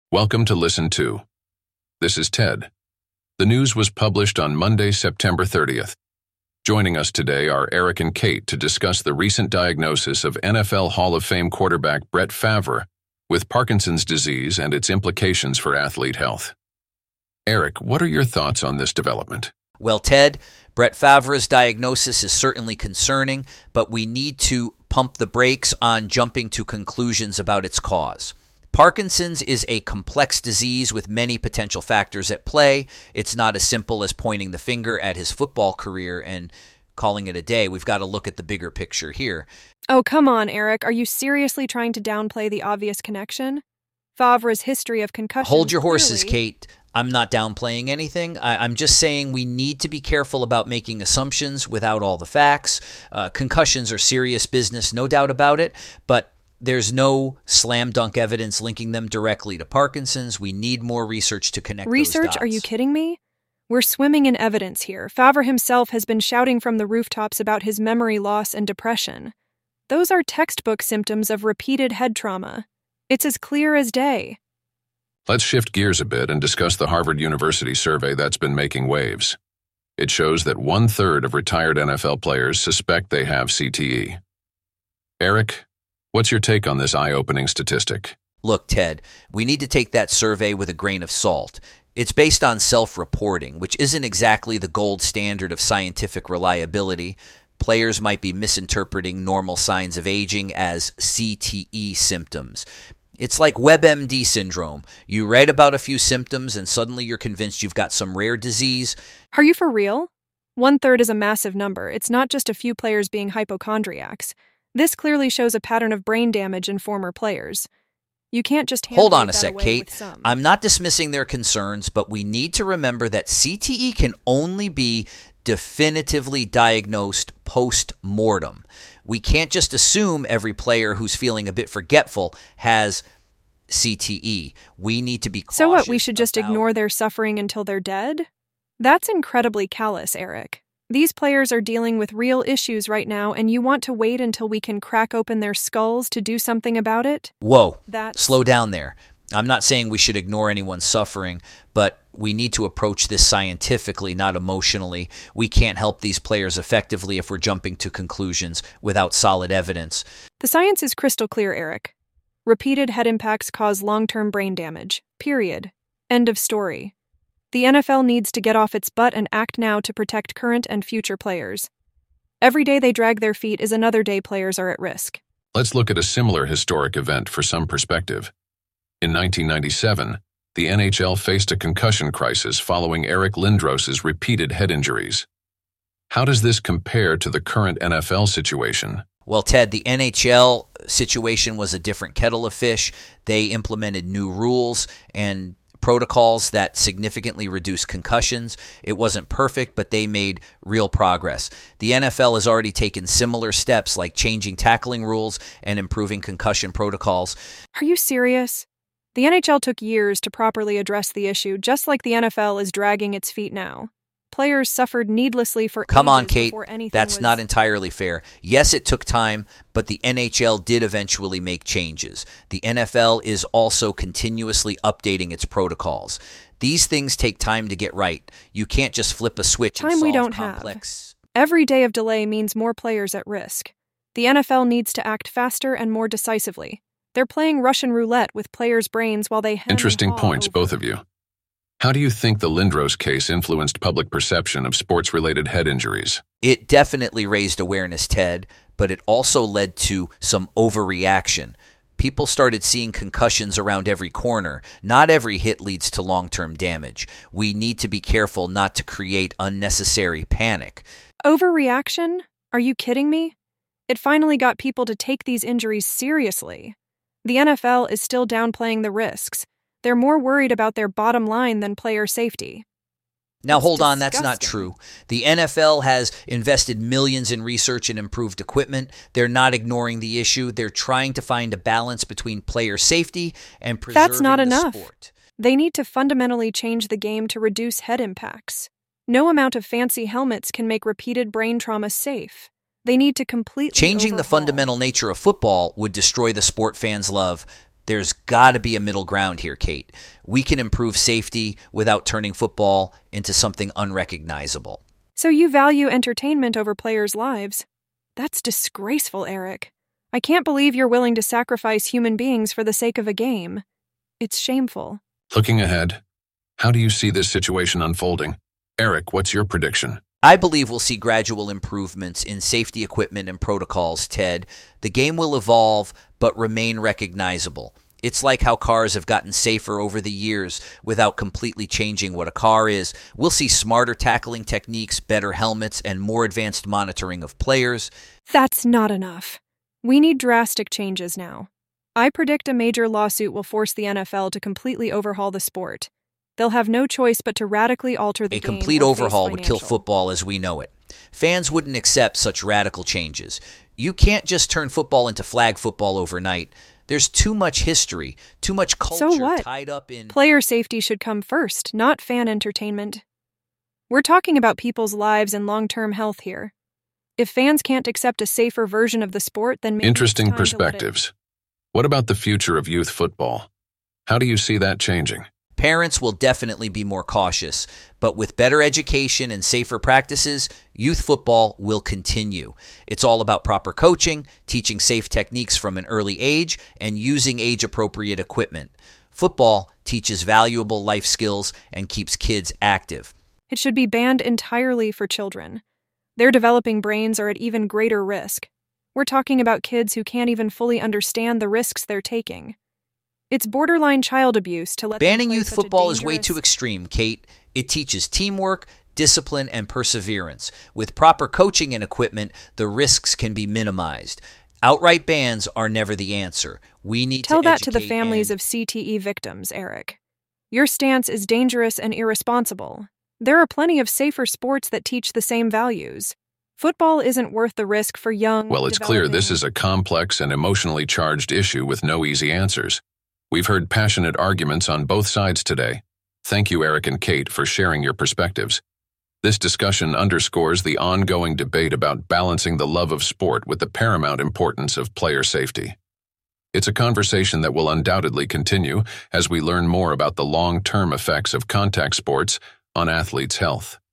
Welcome to Listen To. This is Ted. The news was published on Monday, September 30th. Joining us today are Eric and Kate to discuss the recent diagnosis of NFL Hall of Fame quarterback Brett Favre with Parkinson's disease and its implications for athlete health. Eric, what are your thoughts on this development? Well, Ted, Brett Favre's diagnosis is certainly concerning, but we need to pump the brakes on jumping to conclusions about its cause. Parkinson's is a complex disease with many potential factors at play. It's not as simple as pointing the finger at his football career and calling it a day. We've got to look at the bigger picture here. Oh, come on, Eric. Are you seriously trying to downplay the obvious connection? Favre's history of concussions. Hold your horses, Kate. I'm not downplaying anything. I'm just saying we need to be careful about making assumptions without all the facts. Concussions are serious business, no doubt about it, but there's no slam dunk evidence linking them directly to Parkinson's. We need more research to connect those dots. Are you kidding me? We're swimming in evidence here. Favre himself has been shouting from the rooftops about his memory loss and depression. Those are textbook symptoms of repeated head trauma. It's as clear as day. Let's shift gears a bit and discuss the Harvard University survey that's been making waves. It shows that 1/3 of retired NFL players suspect they have CTE. Eric, what's your take on this eye-opening statistic? Look, Ted, we need to take that survey with a grain of salt. It's based on self-reporting, which isn't exactly the gold standard of scientific reliability. Players might be misinterpreting normal signs of aging as CTE symptoms. It's like WebMD syndrome. You read about a few symptoms and suddenly you're convinced you've got some rare disease. Are you for real? 1/3 is a massive number. It's not just a few players being hypochondriacs. This clearly shows a pattern of brain damage in former players. You can't just hold on a sec, Kate. I'm not dismissing their concerns, but we need to remember that CTE can only be definitively diagnosed post-mortem. We can't just assume every player who's feeling a bit forgetful has CTE. We need to be cautious. So what, we should just ignore their suffering until they're dead? That's incredibly callous, Eric. These players are dealing with real issues right now, and you want to wait until we can crack open their skulls to do something about it? Whoa, slow down there. I'm not saying we should ignore anyone's suffering, but we need to approach this scientifically, not emotionally. We can't help these players effectively if we're jumping to conclusions without solid evidence. The science is crystal clear, Eric. Repeated head impacts cause long-term brain damage. Period. End of story. The NFL needs to get off its butt and act now to protect current and future players. Every day they drag their feet is another day players are at risk. Let's look at a similar historic event for some perspective. In 1997, the NHL faced a concussion crisis following Eric Lindros's repeated head injuries. How does this compare to the current NFL situation? Well, Ted, the NHL situation was a different kettle of fish. They implemented new rules and protocols that significantly reduced concussions. It wasn't perfect, but they made real progress. The NFL has already taken similar steps like changing tackling rules and improving concussion protocols. Are you serious? The NHL took years to properly address the issue, just like the NFL is dragging its feet now. Players suffered needlessly for Come on, ages Kate. before anything That's was... not entirely fair. Yes, it took time, but the NHL did eventually make changes. The NFL is also continuously updating its protocols. These things take time to get right. You can't just flip a switch and solve we don't complex. have. Every day of delay means more players at risk. The NFL needs to act faster and more decisively. They're playing Russian roulette with players' brains while they hem Interesting and haw points, over. both of you. How do you think the Lindros case influenced public perception of sports-related head injuries? It definitely raised awareness, Ted, but it also led to some overreaction. People started seeing concussions around every corner. Not every hit leads to long-term damage. We need to be careful not to create unnecessary panic. Overreaction? Are you kidding me? It finally got people to take these injuries seriously. The NFL is still downplaying the risks. They're more worried about their bottom line than player safety. Now, hold on, that's not true. The NFL has invested millions in research and improved equipment. They're not ignoring the issue. They're trying to find a balance between player safety and preserving That's not the enough. sport. They need to fundamentally change the game to reduce head impacts. No amount of fancy helmets can make repeated brain trauma safe. They need to completely Changing the overhaul. fundamental nature of football would destroy the sport fans love. There's got to be a middle ground here, Kate. We can improve safety without turning football into something unrecognizable. So you value entertainment over players' lives? That's disgraceful, Eric. I can't believe you're willing to sacrifice human beings for the sake of a game. It's shameful. Looking ahead, how do you see this situation unfolding? Eric, what's your prediction? I believe we'll see gradual improvements in safety equipment and protocols, Ted. The game will evolve, but remain recognizable. It's like how cars have gotten safer over the years without completely changing what a car is. We'll see smarter tackling techniques, better helmets, and more advanced monitoring of players. That's not enough. We need drastic changes now. I predict a major lawsuit will force the NFL to completely overhaul the sport. They'll have no choice but to radically alter the A game. complete or face overhaul would kill financial. football as we know it. Fans wouldn't accept such radical changes. You can't just turn football into flag football overnight. There's too much history, too much culture So what? tied up in... Player safety should come first, not fan entertainment. We're talking about people's lives and long-term health here. If fans can't accept a safer version of the sport, then maybe Interesting it's time to let it- perspectives. What about the future of youth football? How do you see that changing? Parents will definitely be more cautious, but with better education and safer practices, youth football will continue. It's all about proper coaching, teaching safe techniques from an early age, and using age-appropriate equipment. Football teaches valuable life skills and keeps kids active. It should be banned entirely for children. Their developing brains are at even greater risk. We're talking about kids who can't even fully understand the risks they're taking. It's borderline child abuse to let them Banning play youth such a football is way dangerous- too extreme, Kate. It teaches teamwork, discipline, and perseverance. With proper coaching and equipment, the risks can be minimized. Outright bans are never the answer. We need Tell to that to the educate families and- of CTE victims, Eric. Your stance is dangerous and irresponsible. There are plenty of safer sports that teach the same values. Football isn't worth the risk for young, Well, it's clear this developing- is a complex and emotionally charged issue with no easy answers. We've heard passionate arguments on both sides today. Thank you, Eric and Kate, for sharing your perspectives. This discussion underscores the ongoing debate about balancing the love of sport with the paramount importance of player safety. It's a conversation that will undoubtedly continue as we learn more about the long-term effects of contact sports on athletes' health.